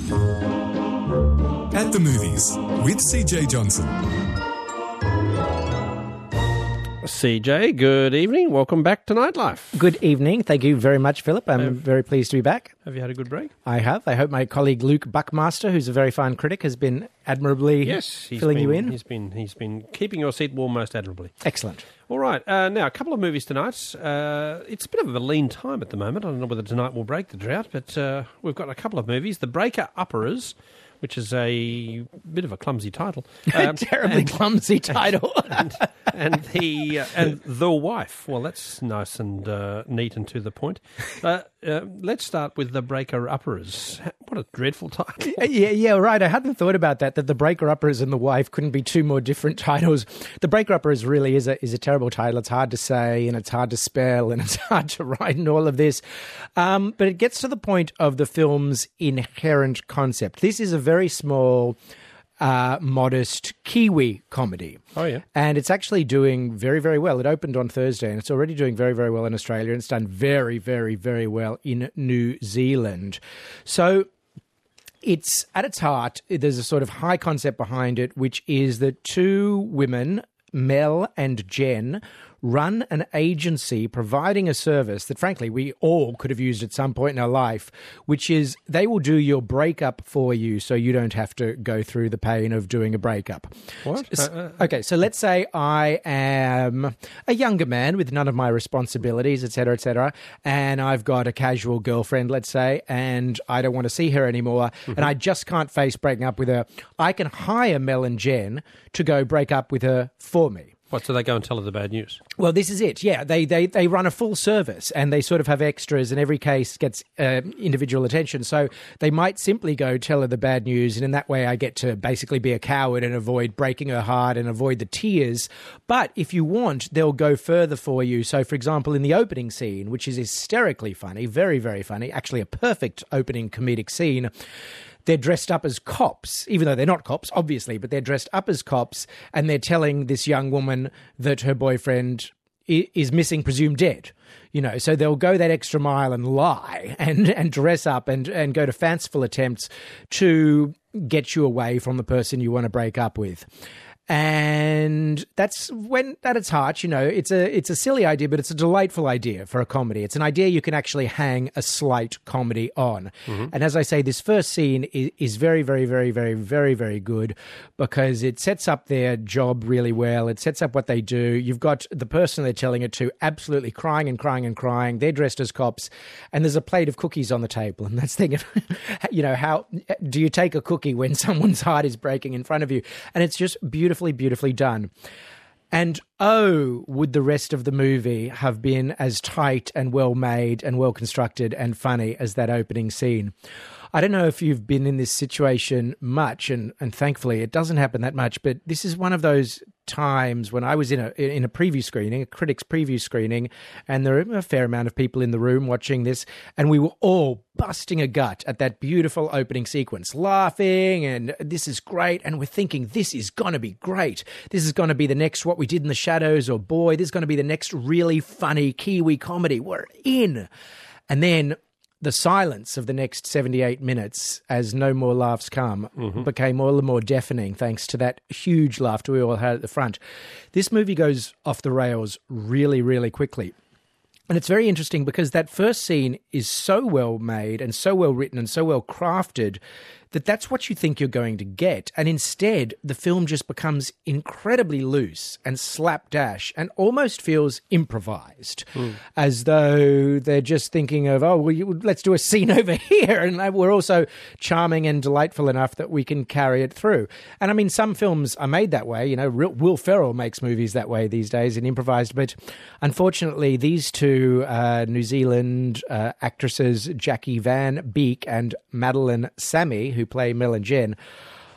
At the Movies with CJ Johnson. CJ, good evening. Welcome back to Nightlife. Good evening. Thank you very much, Philip. I'm very pleased to be back. Have you had a good break? I have. I hope my colleague Luke Buckmaster, who's a very fine critic, has been admirably filling you in. He's been keeping your seat warm most admirably. Excellent. All right. Now, a couple of movies tonight. It's a bit of a lean time at the moment. I don't know whether tonight will break the drought, but we've got a couple of movies. The Breaker-Upperers, which is a bit of a clumsy title. Terribly clumsy title. and The Wife. Well, that's nice and neat and to the point. Let's start with The Breaker-Upperers. What a dreadful title. Yeah, right. I hadn't thought about that The Breaker-Uppers and The Wife couldn't be two more different titles. The Breaker-Uppers really is a terrible title. It's hard to say, and it's hard to spell, and it's hard to write, and all of this. But it gets to the point of the film's inherent concept. This is a very small, modest Kiwi comedy. Oh, yeah. And it's actually doing very, very well. It opened on Thursday, and it's already doing very, very well in Australia, and it's done very, very, very well in New Zealand. So it's, at its heart, there's a sort of high concept behind it, which is that two women, Mel and Jen, run an agency providing a service that, frankly, we all could have used at some point in our life, which is they will do your breakup for you so you don't have to go through the pain of doing a breakup. What? Okay, so let's say I am a younger man with none of my responsibilities, etc., and I've got a casual girlfriend, let's say, and I don't want to see her anymore, and I just can't face breaking up with her. I can hire Mel and Jen to go break up with her for me. What, so they go and tell her the bad news? Well, this is it. Yeah, they run a full service, and they sort of have extras, and every case gets individual attention. So they might simply go tell her the bad news, and in that way I get to basically be a coward and avoid breaking her heart and avoid the tears. But if you want, they'll go further for you. So, for example, in the opening scene, which is hysterically funny, very, very funny, actually a perfect opening comedic scene, they're dressed up as cops, even though they're not cops, obviously, but they're dressed up as cops, and they're telling this young woman that her boyfriend is missing, presumed dead. You know, so they'll go that extra mile and lie and dress up and go to fanciful attempts to get you away from the person you want to break up with. And that's when, at its heart, you know, it's a silly idea, but it's a delightful idea for a comedy. It's an idea you can actually hang a slight comedy on. Mm-hmm. And as I say, this first scene is very, very, very, very, very, very good because it sets up their job really well. It sets up what they do. You've got the person they're telling it to absolutely crying and crying and crying. They're dressed as cops, and there's a plate of cookies on the table. And that's the thing, you know, how do you take a cookie when someone's heart is breaking in front of you? And it's just beautifully done. And would the rest of the movie have been as tight and well made and well constructed and funny as that opening scene. I don't know if you've been in this situation much, and thankfully it doesn't happen that much, but this is one of those times when I was in a preview screening, a critic's preview screening, and there are a fair amount of people in the room watching this, and we were all busting a gut at that beautiful opening sequence, laughing, and this is great, and we're thinking, this is going to be great. This is going to be the next What We Did in the Shadows, or boy, this is going to be the next really funny Kiwi comedy. We're in. And then the silence of the next 78 minutes, as no more laughs come, became all the more deafening thanks to that huge laughter we all had at the front. This movie goes off the rails really, really quickly. And it's very interesting because that first scene is so well made and so well written and so well crafted that that's what you think you're going to get. And instead, the film just becomes incredibly loose and slapdash and almost feels improvised, as though they're just thinking of, let's do a scene over here. And we're also charming and delightful enough that we can carry it through. And I mean, some films are made that way. You know, Will Ferrell makes movies that way these days and improvised. But unfortunately, these two New Zealand actresses, Jackie Van Beek and Madeline Sammy, who play Mel and Jen,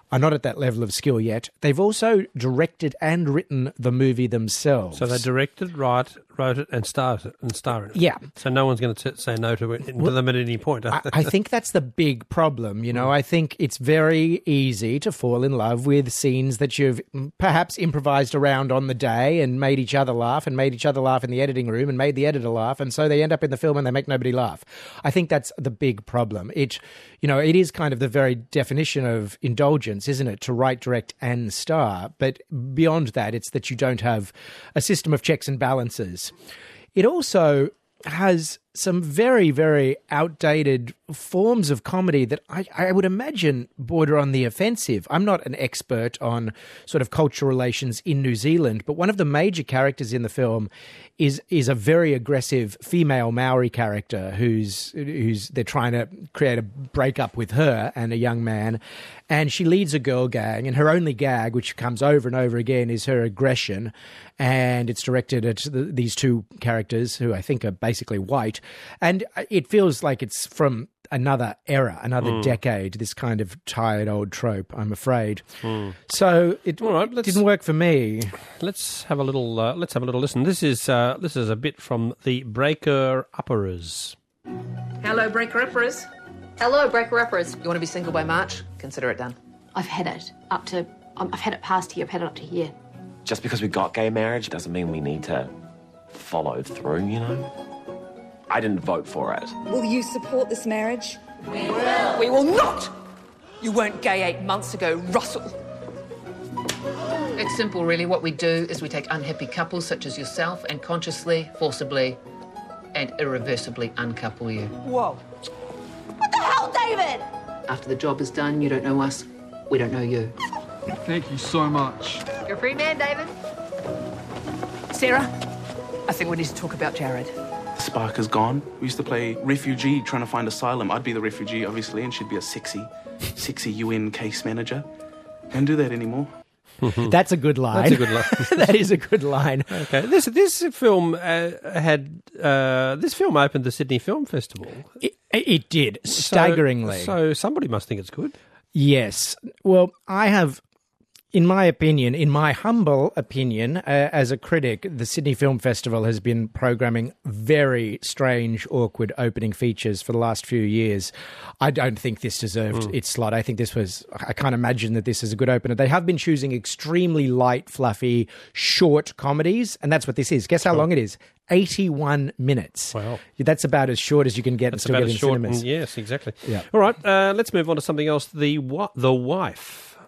are not at that level of skill yet. They've also directed and written the movie themselves. So they directed, wrote it, and star in it. Yeah. So no one's going to say no to them at any point. I think that's the big problem. I think it's very easy to fall in love with scenes that you've perhaps improvised around on the day and made each other laugh and made each other laugh in the editing room and made the editor laugh, and so they end up in the film and they make nobody laugh. I think that's the big problem. It is kind of the very definition of indulgence, isn't it, to write, direct and star, but beyond that, it's that you don't have a system of checks and balances. It also has some very, very outdated forms of comedy that I would imagine border on the offensive. I'm not an expert on sort of cultural relations in New Zealand, but one of the major characters in the film is a very aggressive female Maori character who's they're trying to create a breakup with her and a young man, and she leads a girl gang, and her only gag, which comes over and over again, is her aggression, and it's directed at these two characters who I think are basically white. And it feels like it's from another era, another decade, this kind of tired old trope, I'm afraid. So it didn't work for me. Let's have a little listen. This is a bit from the Breaker Upperers. Hello, Breaker Uppers. Hello, Breaker Uppers. You want to be single by March? Consider it done. I've had it past here. I've had it up to here. Just because we got gay marriage doesn't mean we need to follow through, I didn't vote for it. Will you support this marriage? We will. We will not! You weren't gay 8 months ago, Russell. It's simple, really. What we do is we take unhappy couples such as yourself and consciously, forcibly, and irreversibly uncouple you. Whoa. What the hell, David? After the job is done, you don't know us, we don't know you. Thank you so much. You're a free man, David. Sarah, I think we need to talk about Jared. Spark is gone. We used to play refugee trying to find asylum. I'd be the refugee, obviously, and she'd be a sexy UN case manager. Don't do that anymore. That's a good line. That's a good line. That is a good line. Okay, this film this film opened the Sydney Film Festival. It did, staggeringly. So somebody must think it's good. Yes. Well, I have, in my humble opinion, as a critic, the Sydney Film Festival has been programming very strange, awkward opening features for the last few years. I don't think this deserved its slot. I can't imagine that this is a good opener. They have been choosing extremely light, fluffy, short comedies, and that's what this is. Guess how long it is? 81 minutes. Wow. That's about as short as you can get and still get in cinemas. Yes, exactly. Yeah. All right, let's move on to something else. The Wife.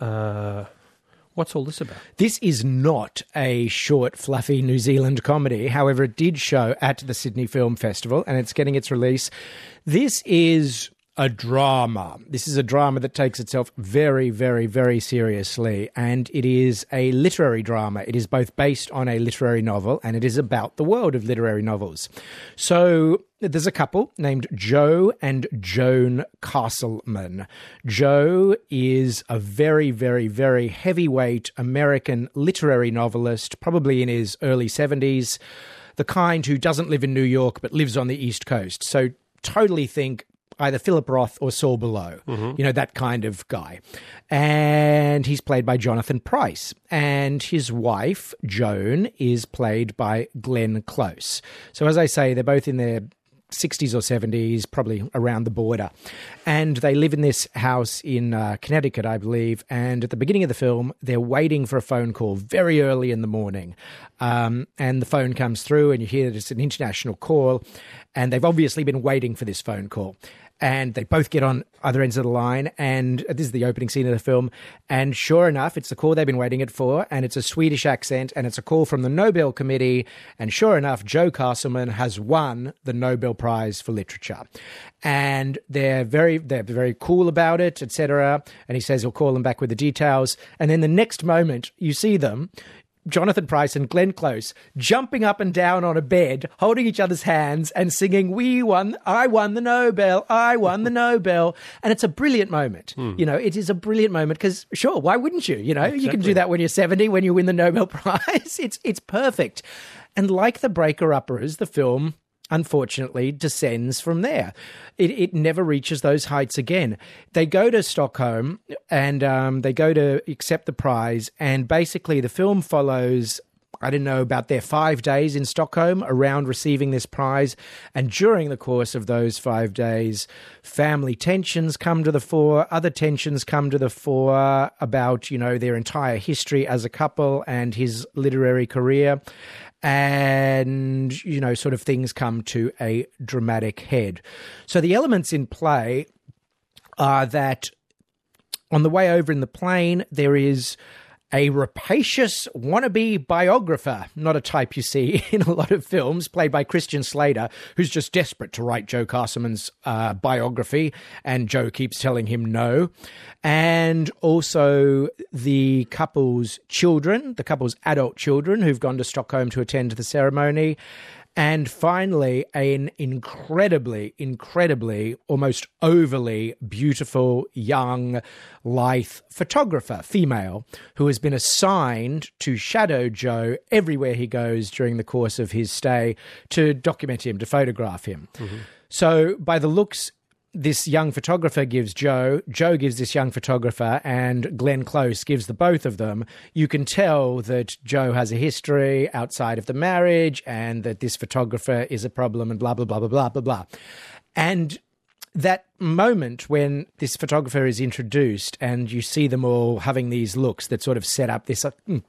What's all this about? This is not a short, fluffy New Zealand comedy. However, it did show at the Sydney Film Festival, and it's getting its release. This is a drama. This is a drama that takes itself very, very, very seriously, and it is a literary drama. It is both based on a literary novel, and it is about the world of literary novels. So there's a couple named Joe and Joan Castleman. Joe is a very, very, very heavyweight American literary novelist, probably in his early 70s, the kind who doesn't live in New York but lives on the East Coast. So totally think either Philip Roth or Saul Bellow, that kind of guy. And he's played by Jonathan Pryce. And his wife, Joan, is played by Glenn Close. So as I say, they're both in their 60s or 70s, probably around the border. And they live in this house in Connecticut, I believe. And at the beginning of the film, they're waiting for a phone call very early in the morning. And the phone comes through and you hear that it's an international call. And they've obviously been waiting for this phone call. And they both get on other ends of the line, and this is the opening scene of the film, and sure enough, it's the call they've been waiting for, and it's a Swedish accent, and it's a call from the Nobel Committee, and sure enough, Joe Castleman has won the Nobel Prize for Literature. And they're very cool about it, etc., and he says he'll call them back with the details, and then the next moment, you see them, Jonathan Pryce and Glenn Close jumping up and down on a bed, holding each other's hands and singing, I won the Nobel, I won the Nobel. And it's a brilliant moment. It is a brilliant moment because, sure, why wouldn't you? Exactly. You can do that when you're 70, when you win the Nobel Prize. It's perfect. And like the Breaker Uppers, the film unfortunately, descends from there. It never reaches those heights again. They go to Stockholm and they go to accept the prize, and basically the film follows, I don't know, about their 5 days in Stockholm around receiving this prize. And during the course of those 5 days, family tensions come to the fore, other tensions come to the fore about, their entire history as a couple and his literary career. And, sort of things come to a dramatic head. So the elements in play are that on the way over in the plane, there is a rapacious wannabe biographer, not a type you see in a lot of films, played by Christian Slater, who's just desperate to write Joe Castleman's biography, and Joe keeps telling him no. And also the couple's children, the couple's adult children, who've gone to Stockholm to attend the ceremony. And finally, an incredibly, almost overly beautiful, young, lithe photographer, female, who has been assigned to shadow Joe everywhere he goes during the course of his stay to document him, to photograph him. Mm-hmm. So by the looks, this young photographer gives Joe gives this young photographer, and Glenn Close gives the both of them. You can tell that Joe has a history outside of the marriage and that this photographer is a problem and blah, blah, blah, blah, blah, blah, blah. And that moment when this photographer is introduced and you see them all having these looks that sort of set up this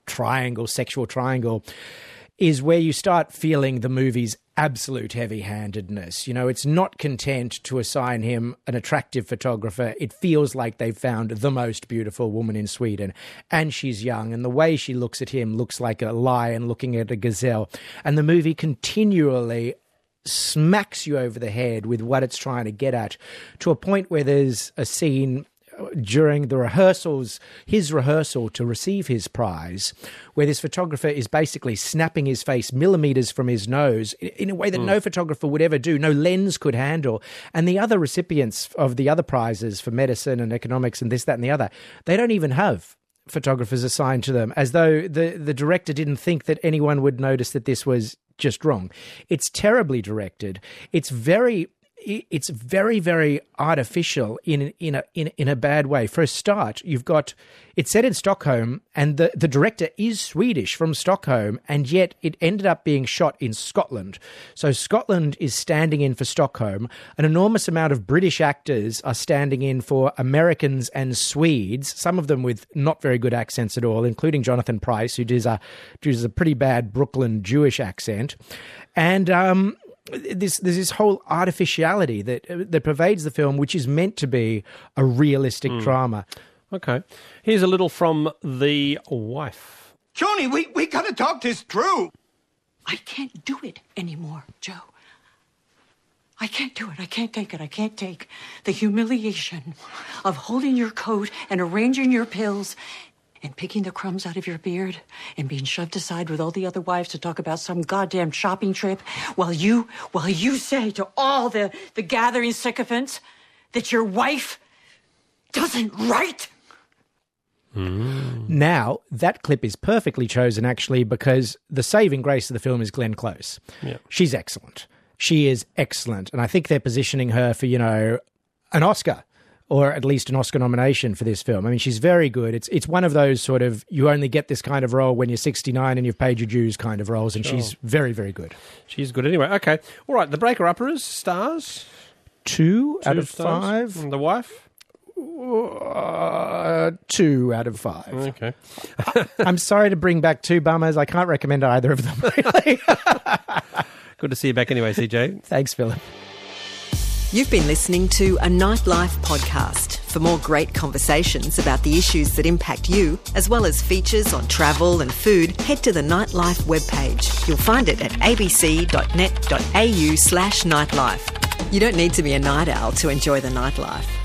sexual triangle, is where you start feeling the movie's absolute heavy-handedness. It's not content to assign him an attractive photographer. It feels like they've found the most beautiful woman in Sweden, and she's young, and the way she looks at him looks like a lion looking at a gazelle. And the movie continually smacks you over the head with what it's trying to get at, to a point where there's a scene during the rehearsals, his rehearsal to receive his prize, where this photographer is basically snapping his face millimeters from his nose in a way that no photographer would ever do, no lens could handle. And the other recipients of the other prizes for medicine and economics and this, that, and the other, they don't even have photographers assigned to them, as though the director didn't think that anyone would notice that this was just wrong. It's terribly directed. It's very, very artificial in a bad way. For a start, it's set in Stockholm, and the director is Swedish from Stockholm, and yet it ended up being shot in Scotland. So Scotland is standing in for Stockholm. An enormous amount of British actors are standing in for Americans and Swedes, some of them with not very good accents at all, including Jonathan Pryce, who does a pretty bad Brooklyn Jewish accent. And there's this whole artificiality that pervades the film, which is meant to be a realistic drama. Okay. Here's a little from The Wife. Joni, we gotta talk this through. I can't do it anymore, Joe. I can't do it. I can't take it. I can't take the humiliation of holding your coat and arranging your pills and picking the crumbs out of your beard and being shoved aside with all the other wives to talk about some goddamn shopping trip while you say to all the gathering sycophants that your wife doesn't write. Now, that clip is perfectly chosen, actually, because the saving grace of the film is Glenn Close. Yeah. She's excellent. She is excellent. And I think they're positioning her for, an Oscar, or at least an Oscar nomination for this film. I mean, she's very good. It's one of those sort of, you only get this kind of role when you're 69 and you've paid your dues kind of roles, and she's very, very good. She's good anyway. Okay. All right, The Breaker-Uppers, stars? 2 out of stars. 5. And The Wife? 2 out of 5. Okay. I'm sorry to bring back 2 bummers. I can't recommend either of them, really. Good to see you back anyway, CJ. Thanks, Philip. You've been listening to a Nightlife podcast. For more great conversations about the issues that impact you, as well as features on travel and food, head to the Nightlife webpage. You'll find it at abc.net.au/nightlife. You don't need to be a night owl to enjoy the nightlife.